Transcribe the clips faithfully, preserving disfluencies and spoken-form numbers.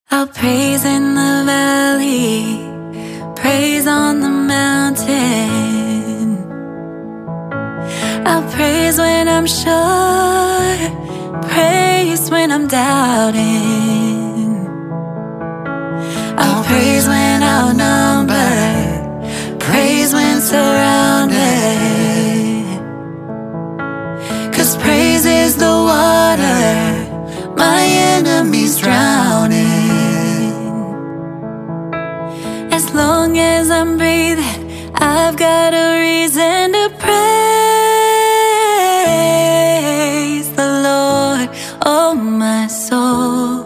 I'll praise in the valley, praise on the mountain. I'll praise when I'm sure, praise when I'm doubting. I'll praise when outnumbered, praise when surrounded. 'Cause praise is the water my enemies drowning. As long as I'm breathing, I've got a reason to praise the Lord, oh my soul.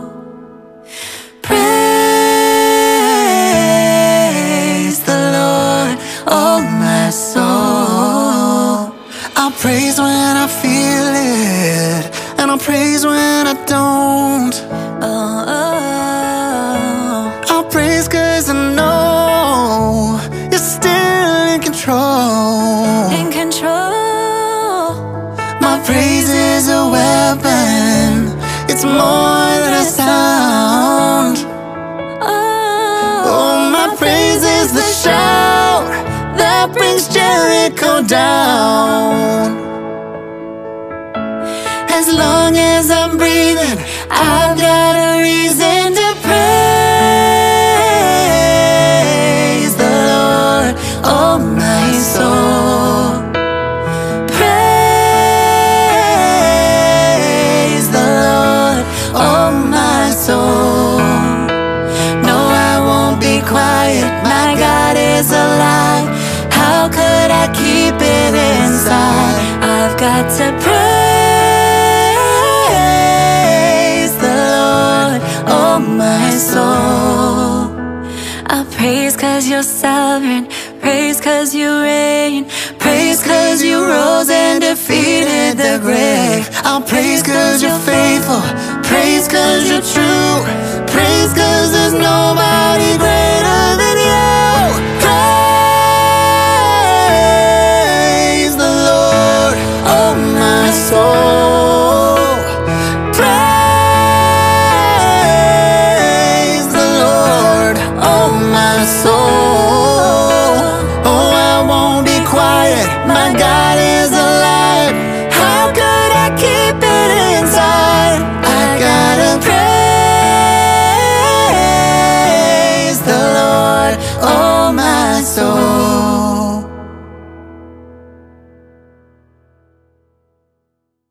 Praise the Lord, oh my soul. I'll praise when I feel it, and I'll praise when I don't. Oh, oh, oh. I'll praise 'cause I know you're still in control. In control. My praise is a weapon, it's more than a sound. Oh, Oh, my praise is the shout that brings Jericho down. As long as I'm breathing, I've got a reason to praise the Lord, oh my soul. Praise the Lord, oh my soul. No, I won't be quiet, my God is alive. How could I keep it inside? I've got to praise my soul. I'll praise 'cause you're sovereign, praise 'cause you reign, praise 'cause you rose and defeated the grave. I'll praise 'cause you're faithful, praise 'cause you're true, praise 'cause there's no